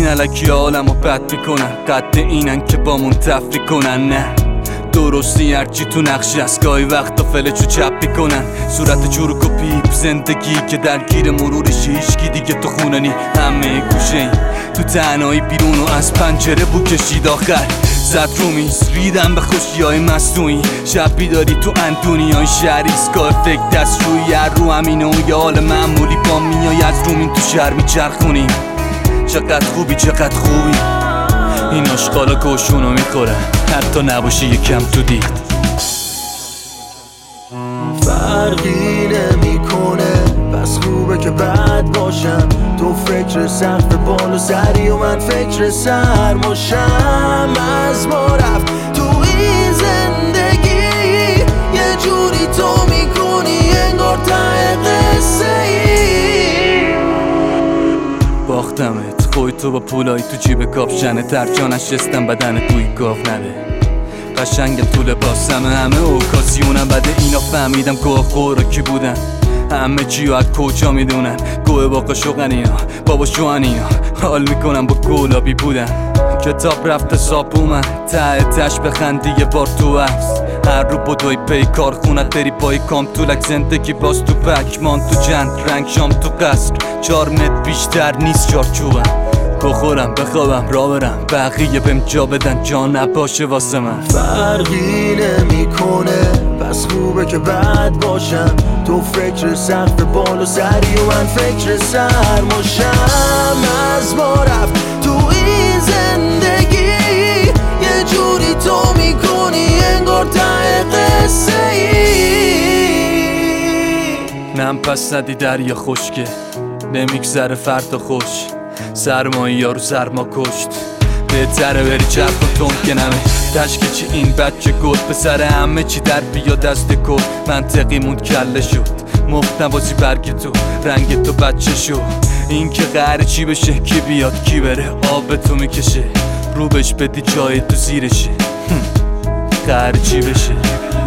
این علکی عالمو بد میکنن، قد اینن که بامون تفریح کنن. نه درستی هرچی تو نقشی از گاهی وقتا فلچو چپ میکنن. صورت چروک و پیپ زندگی که درگیر مرورش، هیچکی دیگه تو خونه نی، همه گوشه این تو تنهایی بیرون و از پنجره بو کشید آخر زد رو میز. ریدم به خوشی های مصنوعی، شب بیداری تو اندونی های شهر، ایستگاه فکر دستشویی هر رو همینه و یه حال معمولی با میای از رومین تو شهر میچرخونیم. چقدر خوبی چقدر خوبی، این اشغالا گوشونو میخوره حتی نباشی یکم تو دید. فرقی نمیکنه پس خوبه که بد باشم، تو فکر سقف بالا سری و من فکر سرماشم. از ما رفت تو این زندگی یه جوری تو میکنی انگار ته قصه ای. باختمت خوی تو با پولایی تو جیب کاپشنه، ترجا نشستم بدن توی گاف نده. قشنگم تو لباسم همه اوکاسیونم، بده اینا فهمیدم گوه خورا کی بودن، همه چیو از کجا میدونن. گوه باقا شوقن اینا بابا شوان اینا، حال میکنم با گلابی بودن. کتاب رفته ساب اومد ته تش بخندی یه بار تو عکس، هر رو بدوی پی کارخونت بری پای کام طولک زندگی باز تو پکمان تو جند رنگ شام تو قصر 4 متر بیشتر نیست چارچوبم. بخورم بخوابم را برم بقیه بهم جا بدن جا نباشه واسه من. فرقی نمیکنه پس خوبه که بد باشم، تو فکر سقف بالا سری و من فکر سرماشم. از ما رفت تو این زندگی یه جوری تو میکنی انگار ته قصه ای. نم پس ندی دریا خشکه نمیگذره فردا خوش، سرمایی یارو سرما کشت، بهتره بری چرخ و تون که نمه تشکی چی این بچه گل به سر همه چی در بیا دست کل. منطقی موند کله شد مفت نبازی برگ تو رنگ تو بچه شو، این که قهر چی بشه کی بیاد کی بره آب تو میکشه، رو بش بدی جای تو زیرشه قهر چی بشه.